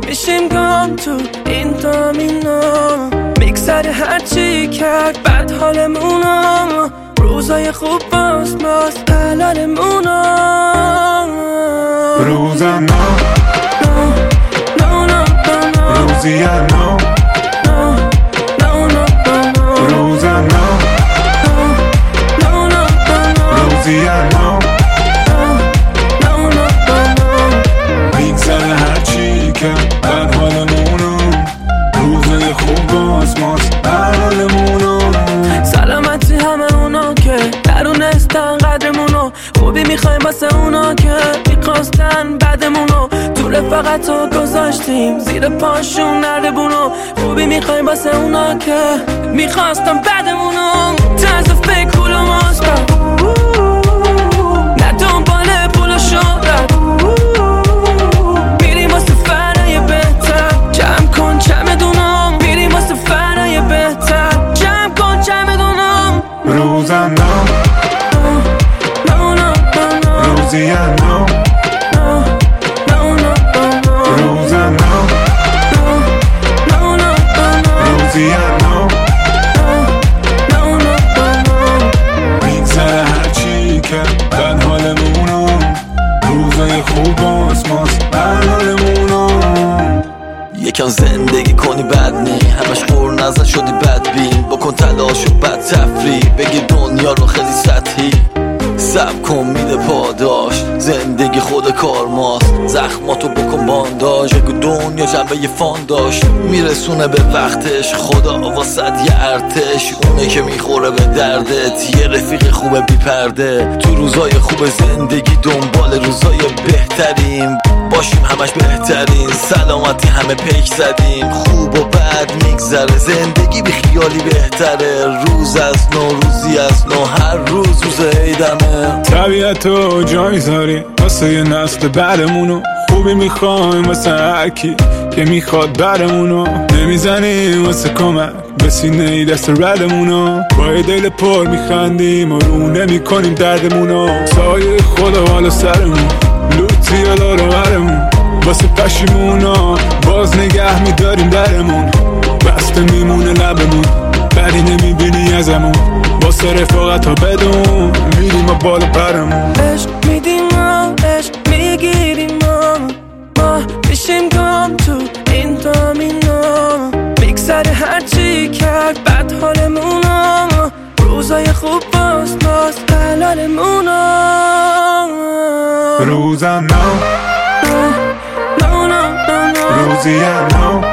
میشیم گم تو این دامینا، میگذره هرچی کرد بد حالمونو، روزای خوب باز حلالمونو. روزم روزی روزم روزی میگذره هرچی که بد حالمونو، روزای خوب باز حلالمونو. سلامتی همه اونا که درونستن قدرمونو، خوبی میخوایم واسه اونا که میخواستن بدمونو، تو رفاقت رو گذاشتیم زیر پاشون نردبونو، خوبی میخوایم واسه اونا که میخواستن بدمونو. طرز فکر پول و مثبت، نه دنبال پول و شهرت، میریم واسه فرای بهتر، جمع کن چمدونم، میریم واسه فرای بهتر، جمع کن چمدونم. روزم روزی روزم روزی میگذره هرچی که بد حالمونو، روزای خوب باز حلالمونو. یکم زندگی کنی بد نی، همش خور نزد شدی بدبین، بکن تلاش و بد تفریح، بگیر دنیا رو خیلی سطحی، سب کن میده پاداش، زندگی خود کار ماست، زخماتو بکن بانداش، بگو دنیا جنبه یه فانداش، میرسونه به وقتش، خدا واسد یه ارتش، اونه که میخوره به دردت، یه رفیق خوبه بی پرده، تو روزای خوب زندگی دنبال روزای بهتریم، باشیم همش بهترین، سلامتی همه پیک زدیم، خوب و بد میگذره، زندگی بی خیالی بهتره، روز از نو روزی از نو، هر روز عیدمه. طبیعتو جا میذاریم واسه یه نسل بعدمونو، خوبی میخوایم واسه هرکی که میخواد برمونو، نمیزنیم واسه کمک به سینه دست ردمونو، با یه دل پر میخندیم و رو نمیکنیم دردمونو، سایه خدا والا سرمون، لوتی یالا رو برمون، واسه پشیمونا باز نگه میداریم درمون، بسته میمونه لبمون، بدی نمیبینی ازمون، واسه رفاقت ها بدون میریم و بالا پرمون. عشق میدیم و عشق میگیریم ما میشیم گم تو این دامینا، میگذره هرچی کرد بد حالمونو، روزای خوب باز حلالمونو. روزم روزی